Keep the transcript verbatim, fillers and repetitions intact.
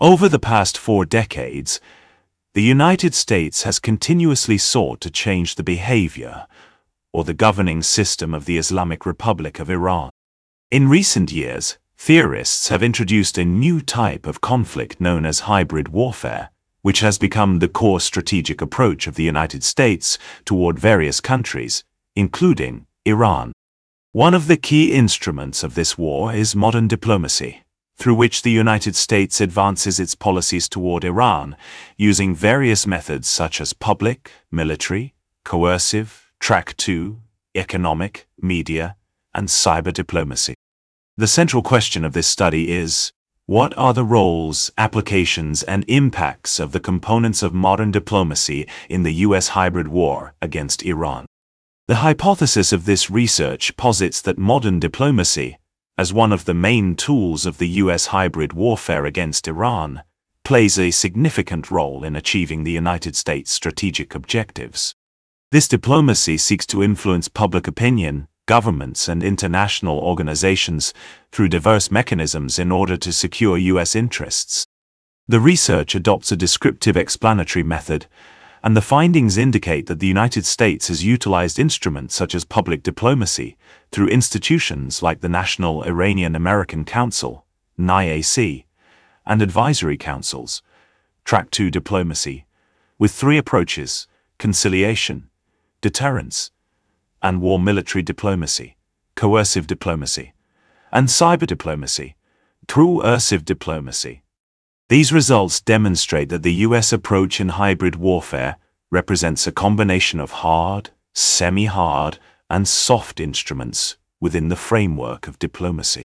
Over the past four decades, the United States has continuously sought to change the behavior or the governing system of the Islamic Republic of Iran. In recent years, theorists have introduced a new type of conflict known as hybrid warfare, which has become the core strategic approach of the United States toward various countries, including Iran. One of the key instruments of this war is modern diplomacy, through which the United States advances its policies toward Iran using various methods such as public, military, coercive, track two, economic, media, and cyber diplomacy. The central question of this study is, what are the roles, applications, and impacts of the components of modern diplomacy in the U S hybrid war against Iran? The hypothesis of this research posits that modern diplomacy, as one of the main tools of the U S hybrid warfare against Iran, plays a significant role in achieving the United States' strategic objectives. This diplomacy seeks to influence public opinion, governments, and international organizations through diverse mechanisms in order to secure U S interests. The research adopts a descriptive explanatory method, and the findings indicate that the United States has utilized instruments such as public diplomacy through institutions like the National Iranian-American Council, N I A C, and advisory councils, Track two diplomacy, with three approaches: conciliation, deterrence, and war military diplomacy, coercive diplomacy, and cyber diplomacy, coercive diplomacy. These results demonstrate that the U S approach in hybrid warfare represents a combination of hard, semi-hard, and soft instruments within the framework of diplomacy.